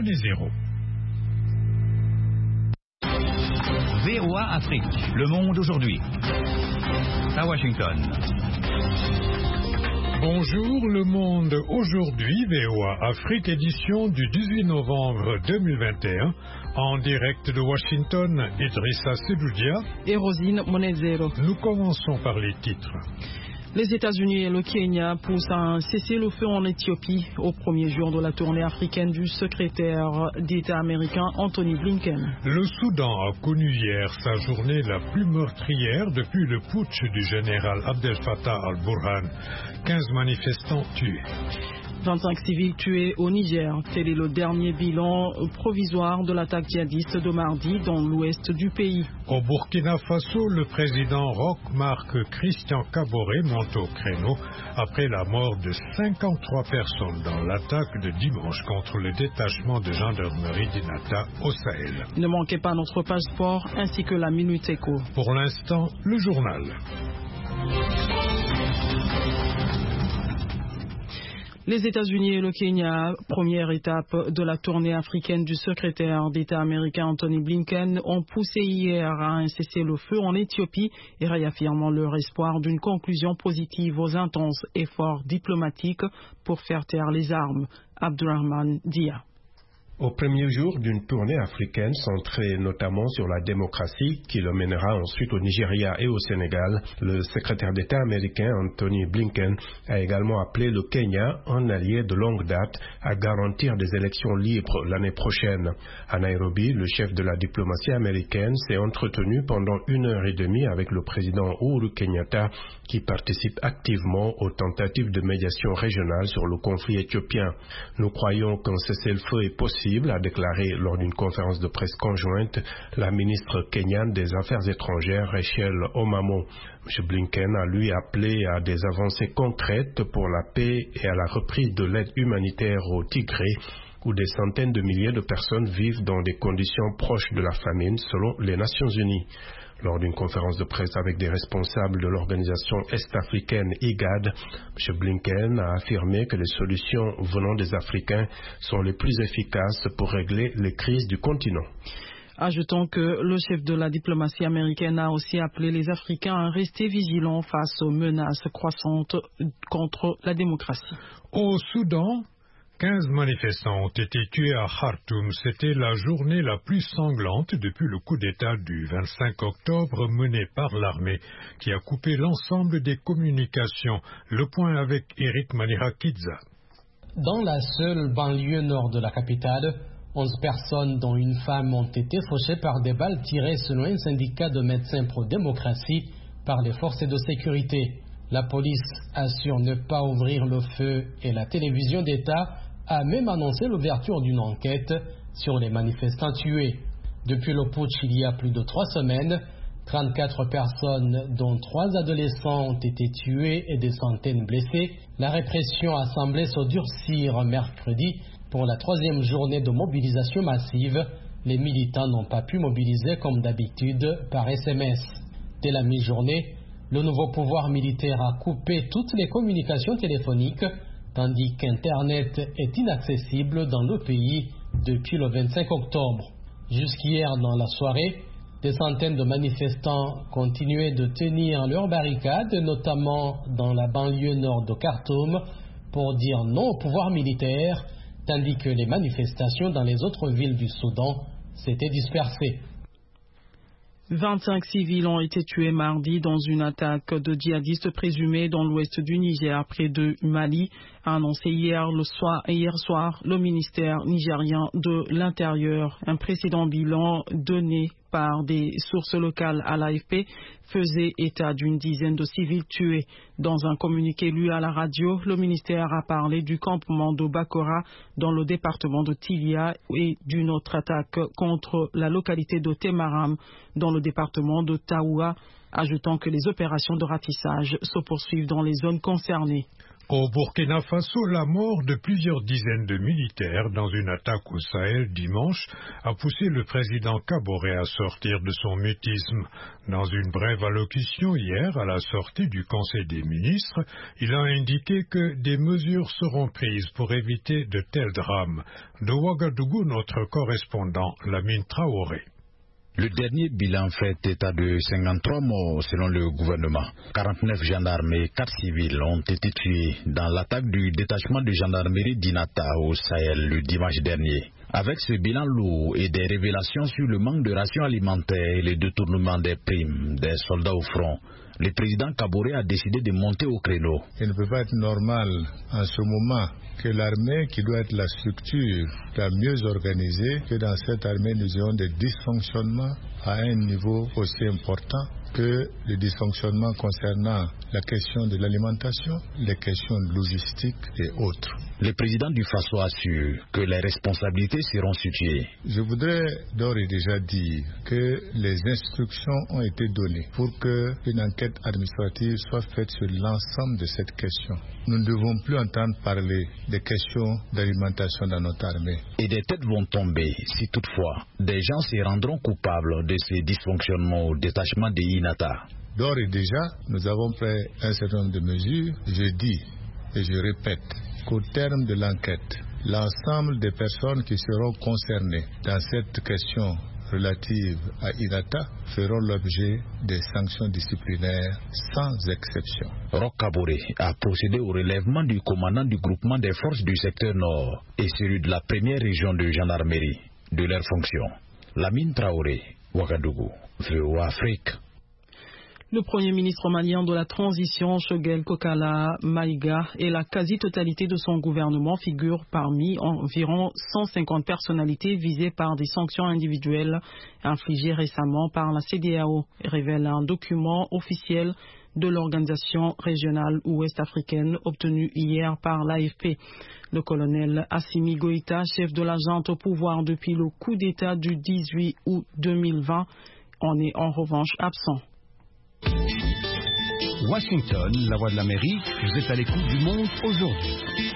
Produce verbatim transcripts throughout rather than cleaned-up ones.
Monezero. V O A Afrique, le monde aujourd'hui. À Washington. Bonjour le monde aujourd'hui, V O A Afrique, édition du dix-huit novembre deux mille vingt et un, en direct de Washington, Idrissa Sedoudia et Rosine Monezero. Nous commençons par les titres. Les États-Unis et le Kenya poussent à un cessez-le-feu en Éthiopie au premier jour de la tournée africaine du secrétaire d'État américain Anthony Blinken. Le Soudan a connu hier sa journée la plus meurtrière depuis le putsch du général Abdel Fattah al-Burhan. quinze manifestants tués. vingt-cinq civils tués au Niger. Tel est le dernier bilan provisoire de l'attaque djihadiste de mardi dans l'ouest du pays. Au Burkina Faso, le président Roch Marc Christian Kaboré monte au créneau après la mort de cinquante-trois personnes dans l'attaque de dimanche contre le détachement de gendarmerie d'Inata au Sahel. Ne manquez pas notre page sport ainsi que la Minute Éco. Pour l'instant, le journal. Les États-Unis et le Kenya, première étape de la tournée africaine du secrétaire d'État américain Anthony Blinken, ont poussé hier à un cessez-le-feu en Éthiopie et réaffirmant leur espoir d'une conclusion positive aux intenses efforts diplomatiques pour faire taire les armes. Abdurrahman Dia. Au premier jour d'une tournée africaine centrée notamment sur la démocratie qui le mènera ensuite au Nigeria et au Sénégal, le secrétaire d'État américain Anthony Blinken a également appelé le Kenya, un allié de longue date, à garantir des élections libres l'année prochaine. À Nairobi, le chef de la diplomatie américaine s'est entretenu pendant une heure et demie avec le président Uhuru Kenyatta qui participe activement aux tentatives de médiation régionale sur le conflit éthiopien. Nous croyons qu'un cessez-le-feu est possible, a déclaré lors d'une conférence de presse conjointe la ministre kenyane des Affaires étrangères Rachel Omamo. M. Blinken a lui appelé à des avancées concrètes pour la paix et à la reprise de l'aide humanitaire au Tigré, où des centaines de milliers de personnes vivent dans des conditions proches de la famine selon les Nations Unies. Lors d'une conférence de presse avec des responsables de l'organisation est-africaine I G A D, M. Blinken a affirmé que les solutions venant des Africains sont les plus efficaces pour régler les crises du continent. Ajoutons que le chef de la diplomatie américaine a aussi appelé les Africains à rester vigilants face aux menaces croissantes contre la démocratie. Au Soudan, quinze manifestants ont été tués à Khartoum. C'était la journée la plus sanglante depuis le coup d'État du vingt-cinq octobre mené par l'armée qui a coupé l'ensemble des communications. Le point avec Eric Manirakidza. Dans la seule banlieue nord de la capitale, onze personnes dont une femme ont été fauchées par des balles tirées selon un syndicat de médecins pro-démocratie par les forces de sécurité. La police assure ne pas ouvrir le feu et la télévision d'État a même annoncé l'ouverture d'une enquête sur les manifestants tués. Depuis le putsch il y a plus de trois semaines, trente-quatre personnes, dont trois adolescents, ont été tués et des centaines blessés. La répression a semblé se durcir mercredi pour la troisième journée de mobilisation massive. Les militants n'ont pas pu mobiliser comme d'habitude par S M S. Dès la mi-journée, le nouveau pouvoir militaire a coupé toutes les communications téléphoniques, tandis qu'Internet est inaccessible dans le pays depuis le vingt-cinq octobre. Jusqu'hier dans la soirée, des centaines de manifestants continuaient de tenir leurs barricades, notamment dans la banlieue nord de Khartoum, pour dire non au pouvoir militaire, tandis que les manifestations dans les autres villes du Soudan s'étaient dispersées. vingt-cinq civils ont été tués mardi dans une attaque de djihadistes présumés dans l'ouest du Niger, près de Mali, a annoncé hier, le soir, hier soir le ministère nigérien de l'Intérieur. Un précédent bilan donné par des sources locales à l'A F P faisait état d'une dizaine de civils tués. Dans un communiqué lu à la radio, le ministère a parlé du campement de Bakora dans le département de Tilia et d'une autre attaque contre la localité de Temaram dans le département de Taoua, ajoutant que les opérations de ratissage se poursuivent dans les zones concernées. Au Burkina Faso, la mort de plusieurs dizaines de militaires dans une attaque au Sahel dimanche a poussé le président Kaboré à sortir de son mutisme. Dans une brève allocution hier à la sortie du Conseil des ministres, il a indiqué que des mesures seront prises pour éviter de tels drames. De Ouagadougou, notre correspondant Lamine Traoré. Le dernier bilan fait état de cinquante-trois morts selon le gouvernement. quarante-neuf gendarmes et quatre civils ont été tués dans l'attaque du détachement de gendarmerie d'Inata au Sahel le dimanche dernier. Avec ce bilan lourd et des révélations sur le manque de rations alimentaires et le détournement des primes des soldats au front, le président Kaboré a décidé de monter au créneau. Il ne peut pas être normal en ce moment que l'armée, qui doit être la structure la mieux organisée, que dans cette armée nous ayons des dysfonctionnements à un niveau aussi important que les dysfonctionnements concernant la question de l'alimentation, les questions logistiques et autres. Le président du Faso assure que les responsabilités seront situées. Je voudrais d'ores et déjà dire que les instructions ont été données pour qu'une enquête administrative soit faite sur l'ensemble de cette question. Nous ne devons plus entendre parler des questions d'alimentation dans notre armée. Et des têtes vont tomber si toutefois des gens se rendront coupables de ces dysfonctionnements au détachement de Inata. D'ores et déjà, nous avons pris un certain nombre de mesures. Je dis et je répète qu'au terme de l'enquête, l'ensemble des personnes qui seront concernées dans cette question relative à Inata feront l'objet des sanctions disciplinaires sans exception. Roch Kaboré a procédé au relèvement du commandant du groupement des forces du secteur nord et celui de la première région de gendarmerie de leurs fonctions. Lamine Traoré, Ouagadougou, V O A Afrique. Le Premier ministre malien de la transition, Choguel Kokala Maïga, et la quasi-totalité de son gouvernement figurent parmi environ cent cinquante personnalités visées par des sanctions individuelles infligées récemment par la C D A O, révèle un document officiel de l'organisation régionale ouest-africaine obtenu hier par l'A F P. Le colonel Assimi Goïta, chef de la junte au pouvoir depuis le coup d'État du dix-huit août deux mille vingt, en est en revanche absent. Washington, la voix de l'Amérique, vous êtes à l'écoute du monde aujourd'hui.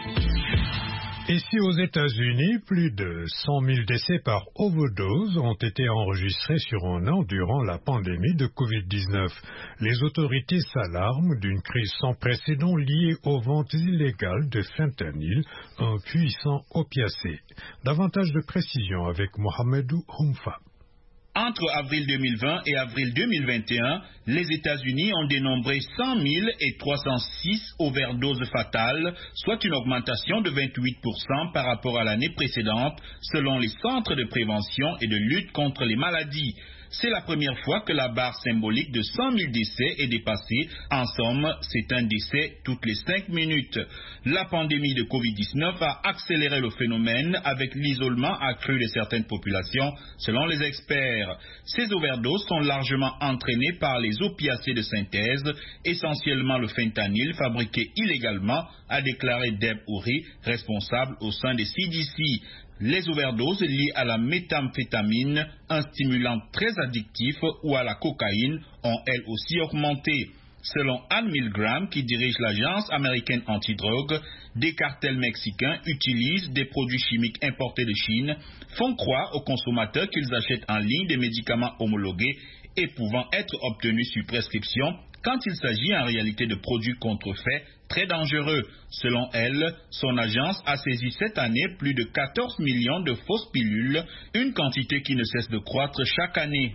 Ici aux États-Unis, plus de cent mille décès par overdose ont été enregistrés sur un an durant la pandémie de covid dix-neuf. Les autorités s'alarment d'une crise sans précédent liée aux ventes illégales de fentanyl, un puissant opiacé. Davantage de précision avec Mohamedou Humfa. Entre avril deux mille vingt et avril deux mille vingt et un, les États-Unis ont dénombré cent mille trois cent six overdoses fatales, soit une augmentation de vingt-huit pour cent par rapport à l'année précédente, selon les centres de prévention et de lutte contre les maladies. C'est la première fois que la barre symbolique de cent mille décès est dépassée. En somme, c'est un décès toutes les cinq minutes. La pandémie de covid dix-neuf a accéléré le phénomène avec l'isolement accru de certaines populations, selon les experts. Ces overdoses sont largement entraînées par les opiacés de synthèse, essentiellement le fentanyl fabriqué illégalement, a déclaré Deb Ouri, responsable au sein des C D C. Les overdoses liées à la méthamphétamine, un stimulant très addictif, ou à la cocaïne, ont elles aussi augmenté. Selon Anne Milgram, qui dirige l'agence américaine antidrogue, des cartels mexicains utilisent des produits chimiques importés de Chine, font croire aux consommateurs qu'ils achètent en ligne des médicaments homologués et pouvant être obtenus sur prescription, quand il s'agit en réalité de produits contrefaits très dangereux. Selon elle, son agence a saisi cette année plus de quatorze millions de fausses pilules, une quantité qui ne cesse de croître chaque année.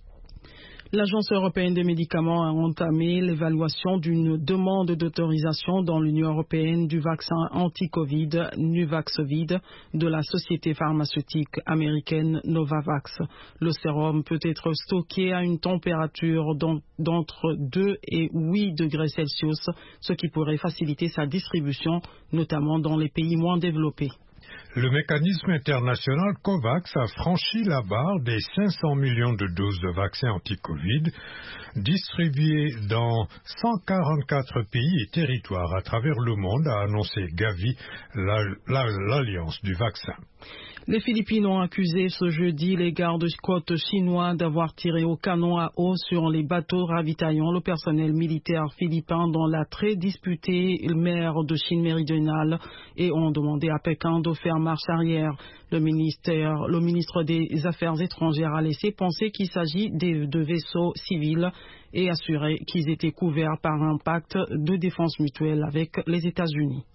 L'Agence européenne des médicaments a entamé l'évaluation d'une demande d'autorisation dans l'Union européenne du vaccin anti-Covid Nuvaxovid de la société pharmaceutique américaine Novavax. Le sérum peut être stocké à une température d'entre deux et huit degrés Celsius, ce qui pourrait faciliter sa distribution, notamment dans les pays moins développés. Le mécanisme international COVAX a franchi la barre des cinq cents millions de doses de vaccins anti-Covid distribuées dans cent quarante-quatre pays et territoires à travers le monde, a annoncé Gavi, l'Alliance du vaccin. Les Philippines ont accusé ce jeudi les gardes-côtes chinois d'avoir tiré au canon à eau sur les bateaux ravitaillant le personnel militaire philippin dans la très disputée mer de Chine méridionale et ont demandé à Pékin de faire marche arrière. Le, ministère, le ministre des Affaires étrangères a laissé penser qu'il s'agit de, de vaisseaux civils et assuré qu'ils étaient couverts par un pacte de défense mutuelle avec les États-Unis.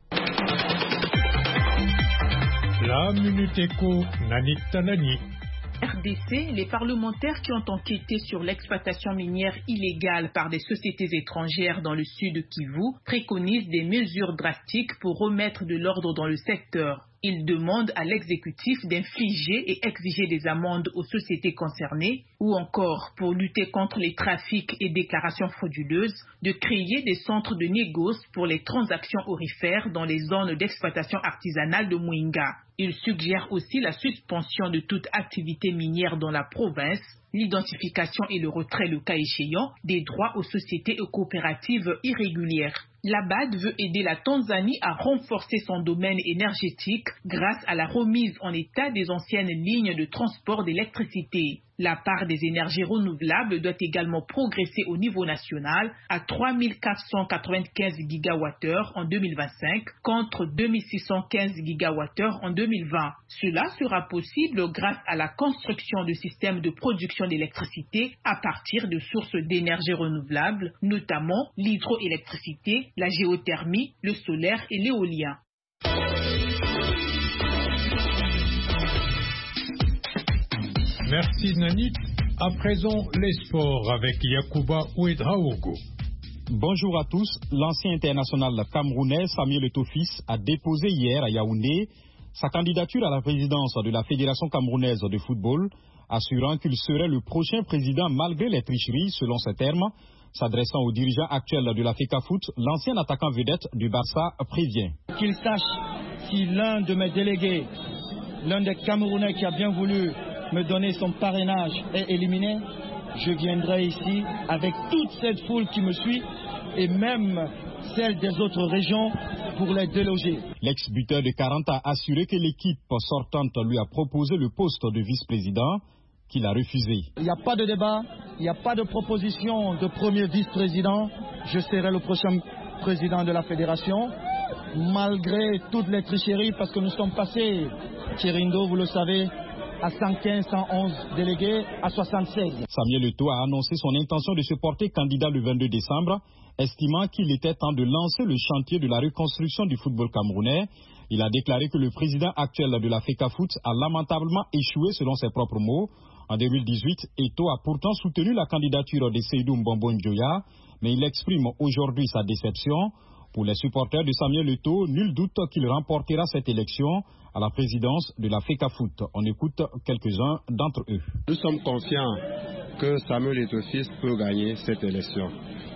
La Minute Éco, Nani Tanani. R D C, les parlementaires qui ont enquêté sur l'exploitation minière illégale par des sociétés étrangères dans le sud Kivu préconisent des mesures drastiques pour remettre de l'ordre dans le secteur. Ils demandent à l'exécutif d'infliger et exiger des amendes aux sociétés concernées ou encore, pour lutter contre les trafics et déclarations frauduleuses, de créer des centres de négoce pour les transactions aurifères dans les zones d'exploitation artisanale de Mouinga. Ils suggèrent aussi la suspension de toute activité minière dans la province, l'identification et le retrait, le cas échéant, des droits aux sociétés et coopératives irrégulières. La B A D veut aider la Tanzanie à renforcer son domaine énergétique grâce à la remise en état des anciennes lignes de transport d'électricité. La part des énergies renouvelables doit également progresser au niveau national à trois mille quatre cent quatre-vingt-quinze gigawattheures en deux mille vingt-cinq contre deux mille six cent quinze gigawattheures en deux mille vingt. Cela sera possible grâce à la construction de systèmes de production d'électricité à partir de sources d'énergie renouvelables, notamment l'hydroélectricité, la géothermie, le solaire et l'éolien. Merci Nani. À présent, les sports avec Yacouba Ouedraogo. Bonjour à tous. L'ancien international camerounais Samuel Eto'o-Fils a déposé hier à Yaoundé sa candidature à la présidence de la Fédération camerounaise de football, assurant qu'il serait le prochain président malgré les tricheries, selon ses termes. S'adressant au dirigeant actuel de la FECAFOOT, l'ancien attaquant vedette du Barça prévient. Qu'il sache si l'un de mes délégués, l'un des Camerounais qui a bien voulu me donner son parrainage est éliminé, je viendrai ici avec toute cette foule qui me suit et même celle des autres régions pour les déloger. L'ex-buteur de quarante a assuré que l'équipe sortante lui a proposé le poste de vice-président, qu'il a refusé. Il n'y a pas de débat, il n'y a pas de proposition de premier vice-président. Je serai le prochain président de la fédération, malgré toutes les tricheries, parce que nous sommes passés, Thirindo, vous le savez, à cent quinze, cent onze délégués, à soixante-seize. Samuel Eto'o a annoncé son intention de se porter candidat le vingt-deux décembre, estimant qu'il était temps de lancer le chantier de la reconstruction du football camerounais. Il a déclaré que le président actuel de la FECAFOOT a lamentablement échoué selon ses propres mots. En deux mille dix-huit, Eto'o a pourtant soutenu la candidature de Seydou Mbombo Njoya, mais il exprime aujourd'hui sa déception. Pour les supporters de Samuel Eto'o, nul doute qu'il remportera cette élection à la présidence de la FECAFOOT. On écoute quelques-uns d'entre eux. Nous sommes confiants que Samuel Eto'o-Fils peut gagner cette élection.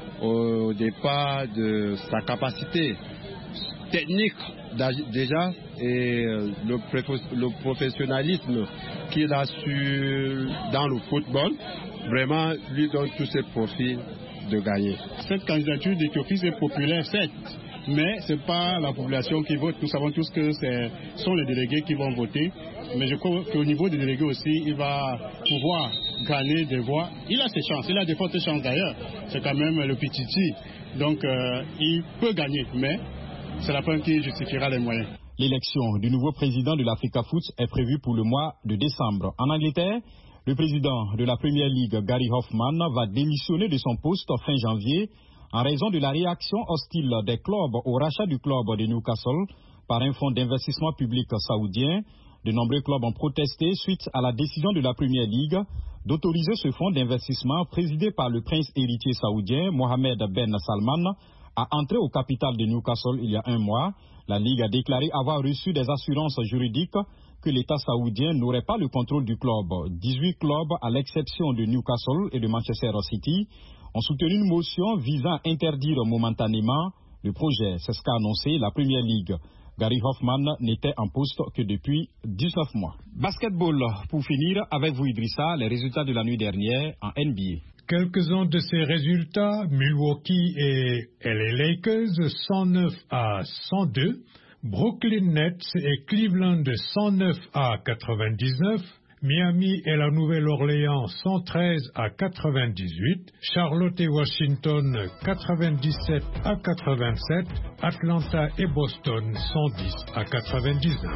Au départ de sa capacité technique déjà et le, le professionnalisme qu'il a su dans le football, vraiment lui donne tous ses profils de gagner. Cette candidature d'Ethio-Fils est populaire, certes, mais ce n'est pas la population qui vote. Nous savons tous que ce sont les délégués qui vont voter, mais je crois qu'au niveau des délégués aussi, il va pouvoir gagner des voix. Il a ses chances, il a de fortes chances d'ailleurs. C'est quand même le Pititi, donc euh, il peut gagner, mais c'est la fin qui justifiera les moyens. L'élection du nouveau président de la FECAFOOT est prévue pour le mois de décembre. En Angleterre, le président de la Premier League, Gary Hoffman, va démissionner de son poste fin janvier en raison de la réaction hostile des clubs au rachat du club de Newcastle par un fonds d'investissement public saoudien. De nombreux clubs ont protesté suite à la décision de la Premier League d'autoriser ce fonds d'investissement présidé par le prince héritier saoudien Mohammed Ben Salman à entrer au capital de Newcastle il y a un mois. La Ligue a déclaré avoir reçu des assurances juridiques que l'État saoudien n'aurait pas le contrôle du club. dix-huit clubs, à l'exception de Newcastle et de Manchester City, ont soutenu une motion visant à interdire momentanément le projet. C'est ce qu'a annoncé la Premier League. Gary Hoffman n'était en poste que depuis dix-neuf mois. Basketball, pour finir, avec vous Idrissa, les résultats de la nuit dernière en N B A. Quelques-uns de ces résultats, Milwaukee et L A Lakers cent neuf à cent deux, Brooklyn Nets et Cleveland cent neuf à quatre-vingt-dix-neuf, Miami et la Nouvelle-Orléans cent treize à quatre-vingt-dix-huit, Charlotte et Washington quatre-vingt-dix-sept à quatre-vingt-sept, Atlanta et Boston cent dix à quatre-vingt-dix-neuf.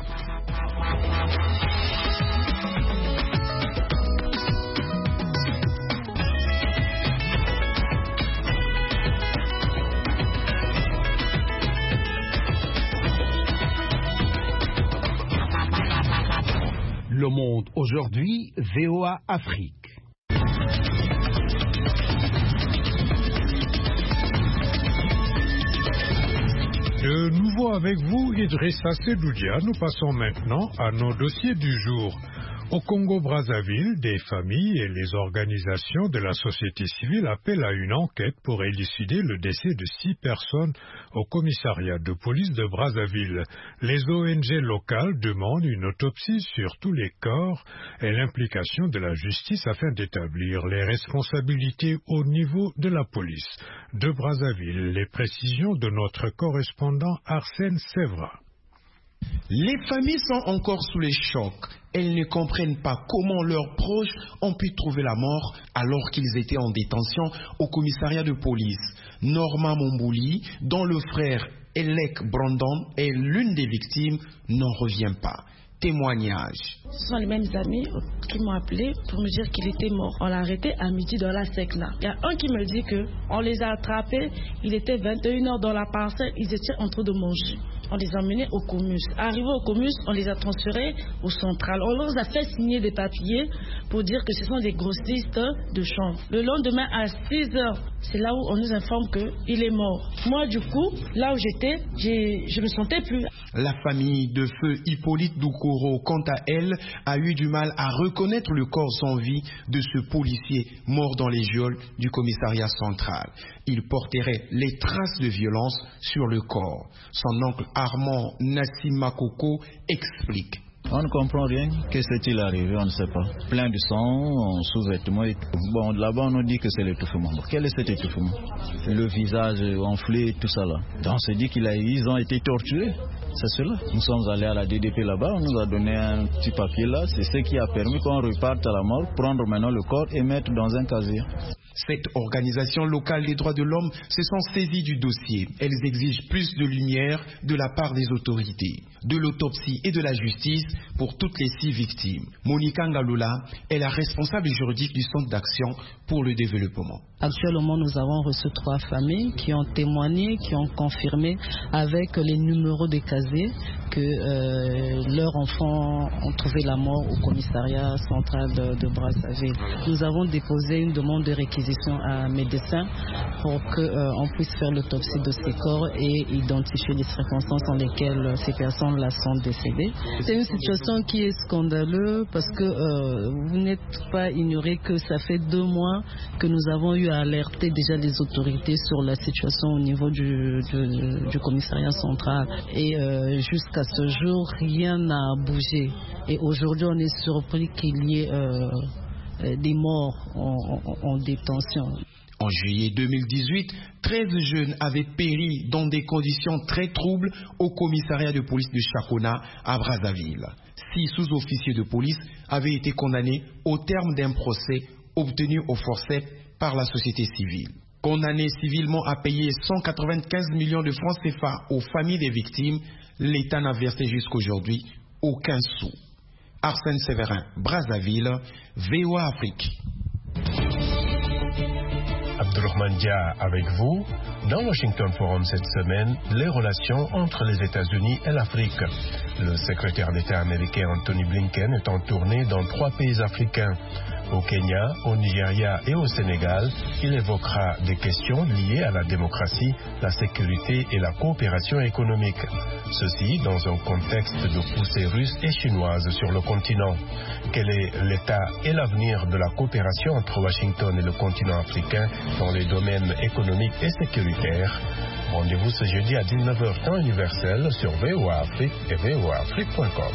Le Monde aujourd'hui, V O A Afrique. De nouveau avec vous, Idrissa Sedoudia, nous passons maintenant à nos dossiers du jour. Au Congo-Brazzaville, des familles et les organisations de la société civile appellent à une enquête pour élucider le décès de six personnes au commissariat de police de Brazzaville. Les O N G locales demandent une autopsie sur tous les corps et l'implication de la justice afin d'établir les responsabilités au niveau de la police. De Brazzaville, les précisions de notre correspondant Arsène Sévra. Les familles sont encore sous les chocs. Elles ne comprennent pas comment leurs proches ont pu trouver la mort alors qu'ils étaient en détention au commissariat de police. Norma Mombouli, dont le frère Elek Brandon est l'une des victimes, n'en revient pas. Témoignage. Ce sont les mêmes amis qui m'ont appelé pour me dire qu'il était mort. On l'a arrêté à midi dans la Secna. Il y a un qui me dit qu'on les a attrapés, il était vingt et une heures dans la parcelle, ils étaient en train de manger. On les a emmenés au Comus. Arrivés au Comus, on les a transférés au central. On leur a fait signer des papiers pour dire que ce sont des grossistes de chanvre. Le lendemain à six heures, c'est là où on nous informe qu'il est mort. Moi, du coup, là où j'étais, je ne me sentais plus. La famille de feu Hippolyte Doukoro, quant à elle, a eu du mal à reconnaître le corps sans vie de ce policier mort dans les geôles du commissariat central. Il porterait les traces de violence sur le corps. Son oncle Armand Nassim Makoko explique. On ne comprend rien. Qu'est-ce qui est arrivé? On ne sait pas. Plein de sang, sous-vêtements. Bon, là-bas, on nous dit que c'est l'étouffement. Quel est cet étouffement? Le visage enflé, tout ça là. Donc, on se dit qu'ils ont été torturés. C'est cela. Nous sommes allés à la D D P là-bas. On nous a donné un petit papier là. C'est ce qui a permis qu'on reparte à la mort, prendre maintenant le corps et mettre dans un casier. Cette organisation locale des droits de l'homme se sont saisies du dossier. Elles exigent plus de lumière de la part des autorités, de l'autopsie et de la justice pour toutes les six victimes. Monica Ngaloula est la responsable juridique du Centre d'action pour le développement. Actuellement, nous avons reçu trois familles qui ont témoigné, qui ont confirmé avec les numéros des casiers que euh, leurs enfants ont trouvé la mort au commissariat central de, de Brazzaville. Nous avons déposé une demande de réquisition à un médecin pour qu'on euh, puisse faire l'autopsie de ces corps et identifier les circonstances dans lesquelles ces personnes-là sont décédées. C'est une situation qui est scandaleuse parce que euh, vous n'êtes pas ignoré que ça fait deux mois que nous avons eu à alerter déjà les autorités sur la situation au niveau du, du, du commissariat central. Et euh, jusqu'à ce jour, rien n'a bougé. Et aujourd'hui, on est surpris qu'il y ait euh, des morts en, en, en détention. En juillet deux mille dix-huit, treize jeunes avaient péri dans des conditions très troubles au commissariat de police de Chakona à Brazzaville. Six sous-officiers de police avaient été condamnés au terme d'un procès obtenu au forceps par la société civile. Condamnés civilement à payer cent quatre-vingt-quinze millions de francs C F A aux familles des victimes, l'État n'a versé jusqu'aujourd'hui aucun sou. Arsène Séverin, Brazzaville, V O A Afrique. Abdulrahman Dia avec vous. Dans Washington Forum cette semaine, les relations entre les États-Unis et l'Afrique. Le secrétaire d'État américain Anthony Blinken est en tournée dans trois pays africains. Au Kenya, au Nigeria et au Sénégal, il évoquera des questions liées à la démocratie, la sécurité et la coopération économique. Ceci dans un contexte de poussée russe et chinoise sur le continent. Quel est l'état et l'avenir de la coopération entre Washington et le continent africain dans les domaines économiques et sécuritaires? Rendez-vous ce jeudi à dix-neuf heures temps universel sur V O A Afrique et V O A Afrique point com.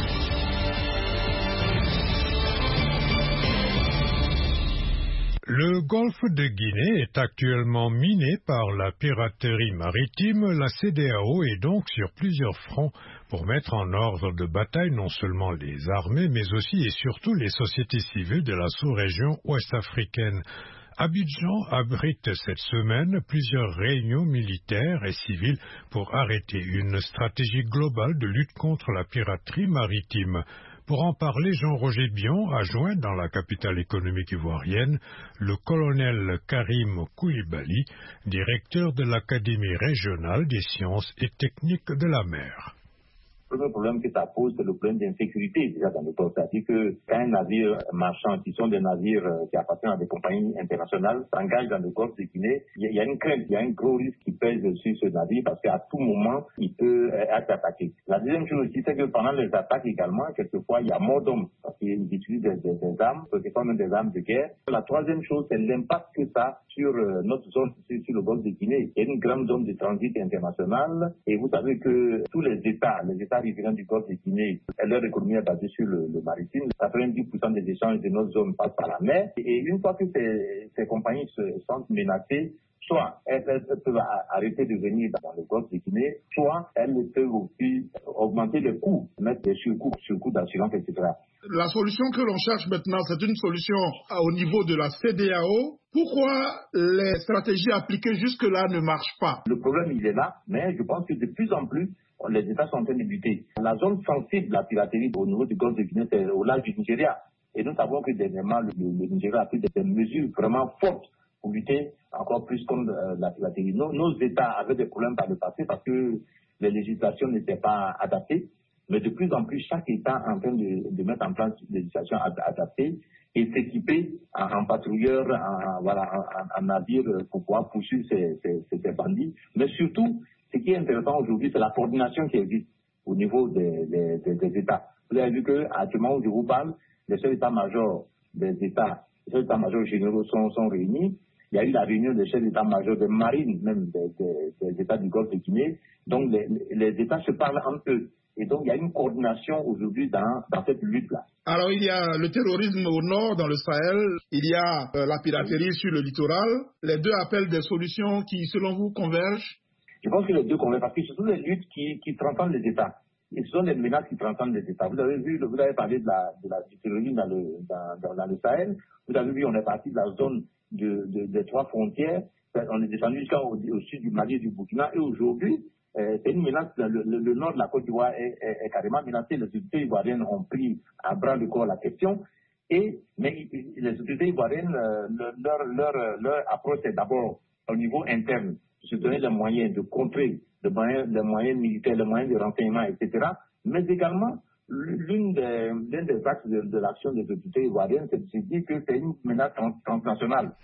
Le golfe de Guinée est actuellement miné par la piraterie maritime. La C D A O est donc sur plusieurs fronts pour mettre en ordre de bataille non seulement les armées, mais aussi et surtout les sociétés civiles de la sous-région ouest-africaine. Abidjan abrite cette semaine plusieurs réunions militaires et civiles pour arrêter une stratégie globale de lutte contre la piraterie maritime. Pour en parler, Jean-Roger Bion a joint dans la capitale économique ivoirienne le colonel Karim Koulibaly, directeur de l'Académie régionale des sciences et techniques de la mer. Le premier problème que ça pose, c'est le problème d'insécurité déjà dans le port. C'est-à-dire que quand un navire marchand, qui sont des navires qui appartiennent à des compagnies internationales, s'engage dans le golfe de Guinée, il y a une crainte, il y a un gros risque qui pèse sur ce navire parce qu'à tout moment, il peut être attaqué. La deuxième chose aussi, c'est que pendant les attaques également, quelquefois, il y a mort d'hommes parce qu'ils utilisent des, des, des armes, quelquefois même des armes de guerre. La troisième chose, c'est l'impact que ça a sur notre zone, sur, sur le golfe de Guinée. Il y a une grande zone de transit international et vous savez que tous les États, les États riverains du golfe de Guinée, leur économie est basée sur le, le maritime. quatre-vingt-dix pour cent des échanges de notre zone passent par la mer. Et une fois que ces, ces compagnies se sentent menacées, soit elles, elles peuvent arrêter de venir dans le golfe de Guinée, soit elles peuvent aussi augmenter les coûts, mettre des surcoûts, surcoûts d'assurance, et cetera. La solution que l'on cherche maintenant, c'est une solution au niveau de la C D A O. Pourquoi les stratégies appliquées jusque-là ne marchent pas? Le problème, il est là, mais je pense que de plus en plus, les États sont en train de lutter. La zone sensible de la piraterie au niveau du golfe de Guinée, c'est au large du Nigeria. Et nous savons que dernièrement, le, le Nigeria a pris des mesures vraiment fortes pour lutter encore plus contre euh, la piraterie. Nos, nos États avaient des problèmes par le passé parce que les législations n'étaient pas adaptées. Mais de plus en plus, chaque État est en train de, de mettre en place des législations ad, adaptées et s'équiper en, en patrouilleurs, en, voilà, en, en navire pour pouvoir poursuivre ces, ces, ces bandits. Mais surtout, ce qui est intéressant aujourd'hui, c'est la coordination qui existe au niveau des, des, des, des États. Vous avez vu qu'actuellement, où je vous parle, les chefs d'état-major des États, les chefs d'état-major généraux sont, sont réunis. Il y a eu la réunion des chefs d'état-major des marines, même des, des, des États du golfe de Guinée. Donc, les, les États se parlent entre eux. Et donc, il y a une coordination aujourd'hui dans, dans cette lutte-là. Alors, il y a le terrorisme au nord, dans le Sahel. Il y a euh, la piraterie sur le littoral. Les deux appellent des solutions qui, selon vous, convergent? Je pense que les deux convergent parce que ce sont des luttes qui, qui transcendent les États. Et ce sont des menaces qui transcendent les États. Vous avez vu, vous avez parlé de la, de la, du terrorisme dans le, dans, dans, dans le Sahel. Vous avez vu, on est parti de la zone de, de, des trois frontières. On est descendu jusqu'au au sud du Mali et du Burkina. Et aujourd'hui, euh, c'est une menace. Le, le, le nord de la Côte d'Ivoire est, est, est carrément menacé. Les autorités ivoiriennes ont pris à bras le corps la question. Et, mais les autorités ivoiriennes, euh, leur, leur, leur approche est d'abord au niveau interne, de se donner les moyens de contrer les moyens, les moyens militaires, les moyens de renseignement, et cetera. Mais également, l'une des, l'un des axes de, de l'action des autorités ivoiriennes, c'est de se dire que c'est une menace transnationale.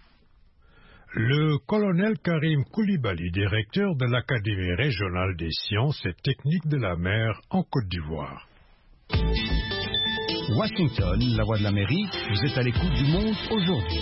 Le colonel Karim Koulibaly, directeur de l'Académie régionale des sciences et techniques de la mer en Côte d'Ivoire. Washington, la voix de l'Amérique, vous êtes à l'écoute du monde aujourd'hui.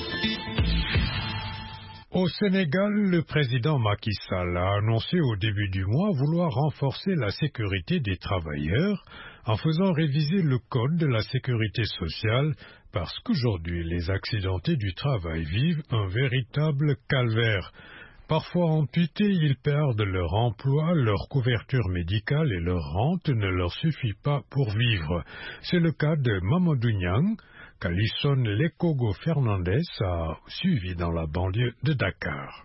Au Sénégal, le président Macky Sall a annoncé au début du mois vouloir renforcer la sécurité des travailleurs en faisant réviser le code de la sécurité sociale parce qu'aujourd'hui, les accidentés du travail vivent un véritable calvaire. Parfois amputés, ils perdent leur emploi, leur couverture médicale et leur rente ne leur suffit pas pour vivre. C'est le cas de Mamadou Niang, qu'Alisson Lekogo Fernandez a suivi dans la banlieue de Dakar.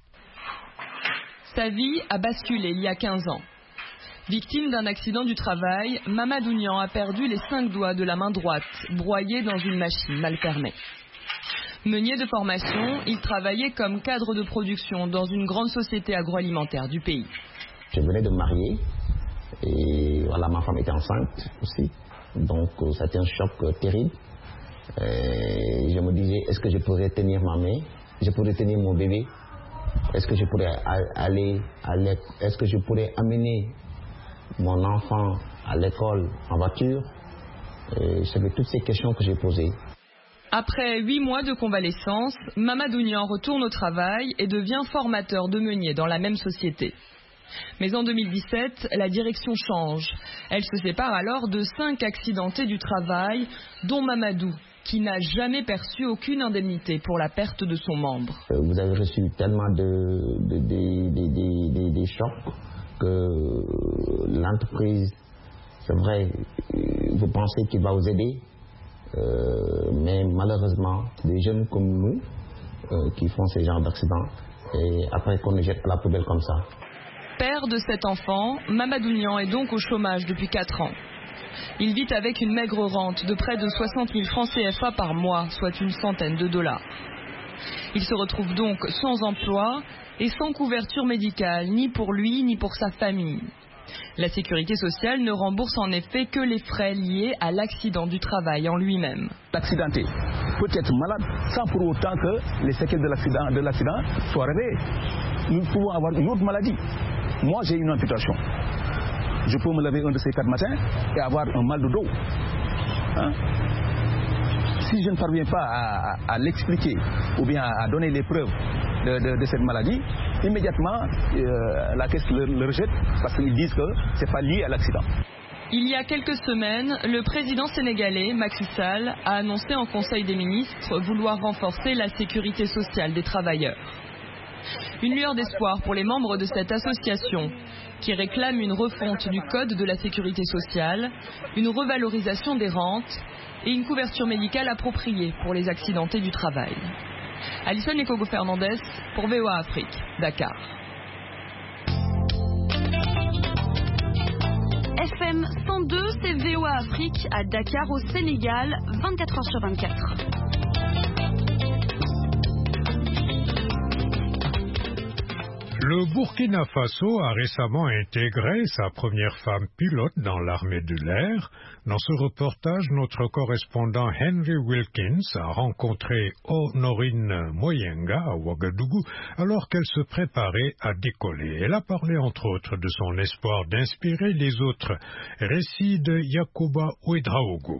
Sa vie a basculé il y a quinze ans. Victime d'un accident du travail, Mamadou Niang a perdu les cinq doigts de la main droite, broyés dans une machine mal fermée. Meunier de formation, il travaillait comme cadre de production dans une grande société agroalimentaire du pays. Je venais de me marier et voilà, ma femme était enceinte aussi. Donc c'était un choc terrible. Et je me disais, est-ce que je pourrais tenir ma main? Je pourrais tenir mon bébé? Est-ce que je pourrais aller à l'école? Est-ce que je pourrais amener mon enfant à l'école en voiture? C'était toutes ces questions que j'ai posées. Après huit mois de convalescence, Mamadou Niang retourne au travail et devient formateur de meunier dans la même société. Mais en deux mille dix-sept, la direction change. Elle se sépare alors de cinq accidentés du travail, dont Mamadou, qui n'a jamais perçu aucune indemnité pour la perte de son membre. Vous avez reçu tellement de, de, de, de, de, de chocs que l'entreprise, c'est vrai, vous pensez qu'il va vous aider, euh, mais malheureusement, des jeunes comme nous euh, qui font ce genre d'accidents, et après qu'on les jette à la poubelle comme ça. Père de cet enfant, Mamadou Niang est donc au chômage depuis quatre ans. Il vit avec une maigre rente de près de soixante mille francs C F A par mois, soit une centaine de dollars. Il se retrouve donc sans emploi et sans couverture médicale, ni pour lui ni pour sa famille. La sécurité sociale ne rembourse en effet que les frais liés à l'accident du travail en lui-même. L'accidenté peut être malade sans pour autant que les séquelles de l'accident, de l'accident soient réveillées. Nous pouvons avoir une autre maladie. Moi, j'ai une amputation. Je peux me lever un de ces quatre matins et avoir un mal de dos. Hein? Si je ne parviens pas à, à, à l'expliquer ou bien à donner les preuves de, de, de cette maladie, immédiatement euh, la caisse le, le rejette parce qu'ils disent que ce n'est pas lié à l'accident. Il y a quelques semaines, le président sénégalais, Macky Sall, a annoncé en Conseil des ministres vouloir renforcer la sécurité sociale des travailleurs. Une lueur d'espoir pour les membres de cette association qui réclame une refonte du code de la sécurité sociale, une revalorisation des rentes et une couverture médicale appropriée pour les accidentés du travail. Alison Ekogo Fernandez pour V O A Afrique, Dakar. F M cent deux, c'est V O A Afrique à Dakar au Sénégal, vingt-quatre heures sur vingt-quatre. Le Burkina Faso a récemment intégré sa première femme pilote dans l'armée de l'air. Dans ce reportage, notre correspondant Henry Wilkins a rencontré Honorine Moyenga à Ouagadougou alors qu'elle se préparait à décoller. Elle a parlé entre autres de son espoir d'inspirer les autres. Récit de Yakuba Ouedraogo.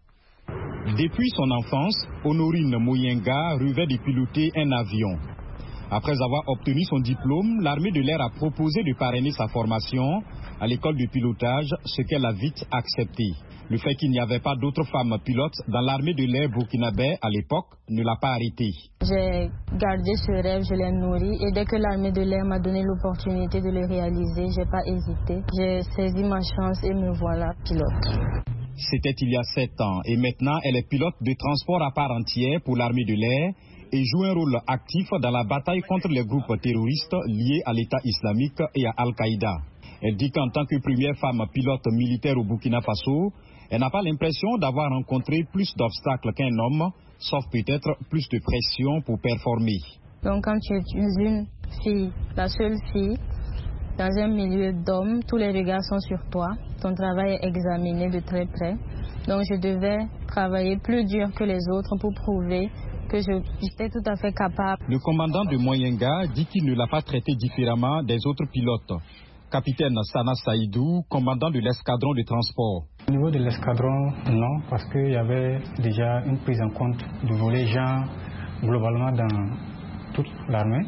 Depuis son enfance, Honorine Moyenga rêvait de piloter un avion. Après avoir obtenu son diplôme, l'armée de l'air a proposé de parrainer sa formation à l'école de pilotage, ce qu'elle a vite accepté. Le fait qu'il n'y avait pas d'autres femmes pilotes dans l'armée de l'air burkinabé à l'époque ne l'a pas arrêtée. J'ai gardé ce rêve, je l'ai nourri et dès que l'armée de l'air m'a donné l'opportunité de le réaliser, je n'ai pas hésité. J'ai saisi ma chance et me voilà pilote. C'était il y a sept ans et maintenant elle est pilote de transport à part entière pour l'armée de l'air et joue un rôle actif dans la bataille contre les groupes terroristes liés à l'État islamique et à Al-Qaïda. Elle dit qu'en tant que première femme pilote militaire au Burkina Faso, elle n'a pas l'impression d'avoir rencontré plus d'obstacles qu'un homme, sauf peut-être plus de pression pour performer. Donc quand tu es une fille, la seule fille, dans un milieu d'hommes, tous les regards sont sur toi. Ton travail est examiné de très près. Donc je devais travailler plus dur que les autres pour prouver que j'étais tout à fait capable. Le commandant de Moyenga dit qu'il ne l'a pas traité différemment des autres pilotes. Capitaine Sana Saïdou, commandant de l'escadron de transport. Au niveau de l'escadron, non, parce qu'il y avait déjà une prise en compte du volet genre globalement dans toute l'armée.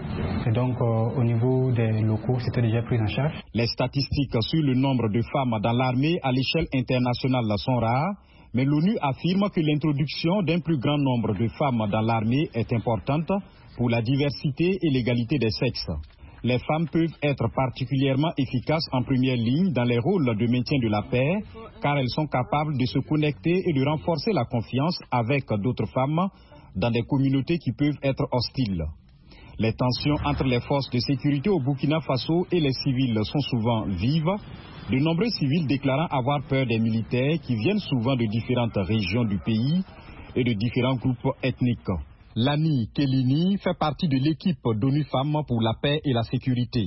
Et donc, euh, au niveau des locaux, c'était déjà pris en charge. Les statistiques sur le nombre de femmes dans l'armée à l'échelle internationale sont rares, mais l'ONU affirme que l'introduction d'un plus grand nombre de femmes dans l'armée est importante pour la diversité et l'égalité des sexes. Les femmes peuvent être particulièrement efficaces en première ligne dans les rôles de maintien de la paix, car elles sont capables de se connecter et de renforcer la confiance avec d'autres femmes dans des communautés qui peuvent être hostiles. Les tensions entre les forces de sécurité au Burkina Faso et les civils sont souvent vives, de nombreux civils déclarant avoir peur des militaires qui viennent souvent de différentes régions du pays et de différents groupes ethniques. Lani Kelini fait partie de l'équipe d'ONU Femmes pour la paix et la sécurité.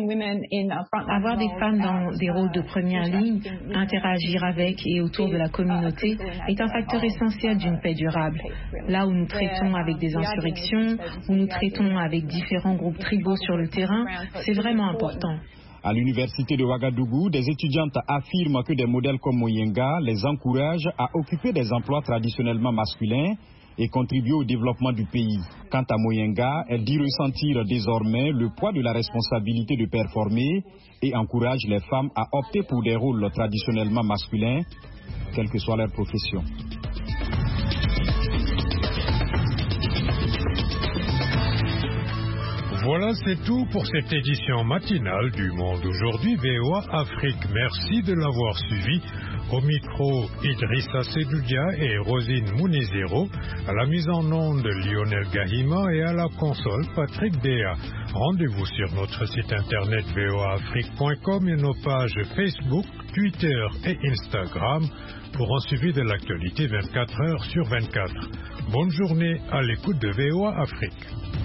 Avoir des femmes dans des rôles de première ligne, interagir avec et autour de la communauté est un facteur essentiel d'une paix durable. Là où nous traitons avec des insurrections, où nous traitons avec différents groupes tribaux sur le terrain, c'est vraiment important. À l'université de Ouagadougou, des étudiantes affirment que des modèles comme Moyenga les encouragent à occuper des emplois traditionnellement masculins et contribuer au développement du pays. Quant à Moyenga, elle dit ressentir désormais le poids de la responsabilité de performer et encourage les femmes à opter pour des rôles traditionnellement masculins, quelle que soit leur profession. Voilà, c'est tout pour cette édition matinale du Monde aujourd'hui V O A Afrique. Merci de l'avoir suivi. Au micro, Idrissa Sedoudia et Rosine Mounezero. À la mise en onde, Lionel Gahima et à la console, Patrick Béa. Rendez-vous sur notre site internet v o a afrique point com et nos pages Facebook, Twitter et Instagram pour un suivi de l'actualité vingt-quatre heures sur vingt-quatre. Bonne journée à l'écoute de V O A Afrique.